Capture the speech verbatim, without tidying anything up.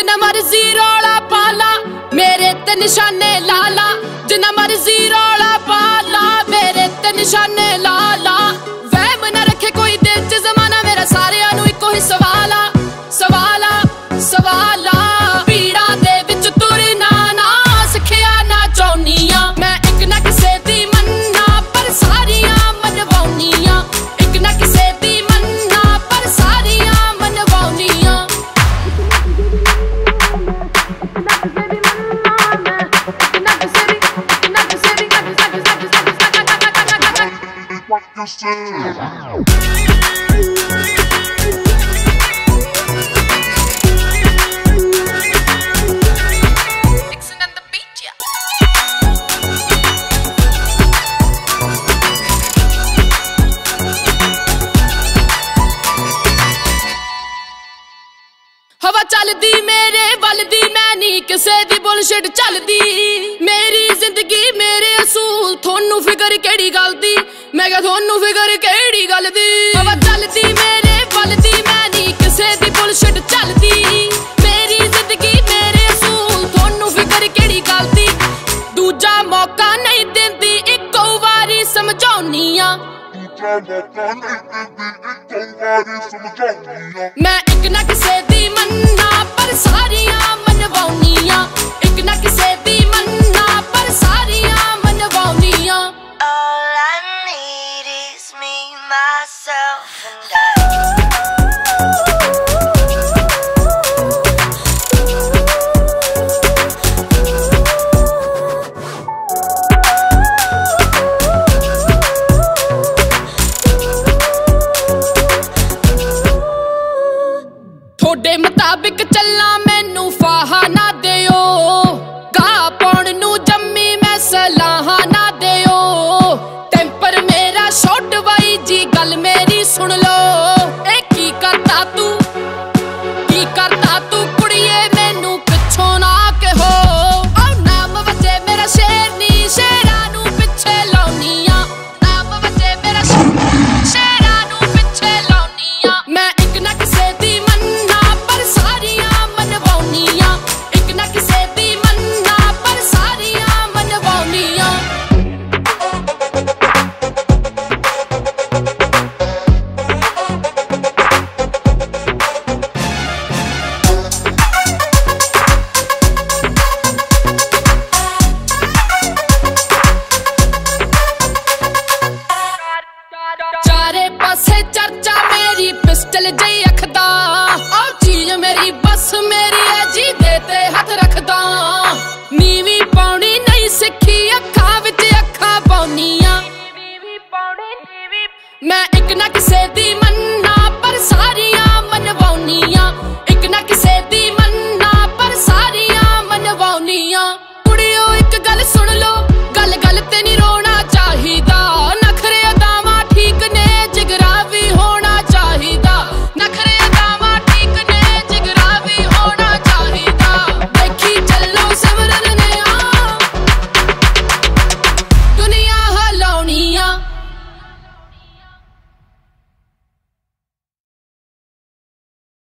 जिन्ना मर्जी रौला पाला मेरे ते निशाने लाला, जिन्ना मर्जी रौला पाला मेरे ते निशाने लाला। वहम ना रखे कोई दिल च ज़माना मेरा सारियां नूं इक्को ही सवाल आ सवाल आ सवाल आ। पीड़ा दे विच तुरना ना सिखिया ना चाहुंदी आ मैं, एक ना किसे दी मन्ना पर सारियां मनवाउंदी आ, एक ना किसे दी मन्ना पर सारियां मनवाउंदी आ। हवा चलदी मेरे वलदी मैं नी किसे दी बुलशिट चलदी, मेरी जिंदगी मेरे असूल थोनू फिकर केड़ी गल दी, मैं क्या थोनू फिकर केड़ी गल दी। हवा चलदी मेरे वलदी मैं नी किसे दी बुलशिट चलदी, मेरी जिंदगी मेरे असूल थोनू फिकर केड़ी गल दी। दूजा मौका नहीं दिंदी इक्को वारी समझाउनी आ मैं, एक ना किसे दी मन्ना पर सारियां मनवाउंदी आ, एक ना किसे दी मन्ना पर सारियां मनवाउंदी आ। All I need is me, myself and I। थोड़े मुताबिक चलना मैनू फाहा ना दियो, गाह पाउण नू जम्मी मैं सलाहा ना दियो। टेंपर मेरा शॉर्ट वाई जी गल मेरी सुन लो, ए की करता तू की करता तू कुड़िए मैनू पिछों ना कहो। औ नाम वजे मेरा शेर नी शेरा नू पिछे लाउनी आ, नाम वजे मेरा शेरा नू पिछे लाउनी आ मैं, एक ना किसे दी मन्ना पर सारियां मनवाउंदी आ, एक ना किसे दी मन्ना पर सारियां मनवाउंदी आ। चारे पासे चर्चा मेरी पिस्टल जई अखदा, ओ चीज मेरी बस मेरी है जी देते हथ रखदा। नीवी पाउनी नहीं सिखी अखां विच अखां पाउनी आ मैं, एक ना किसे दी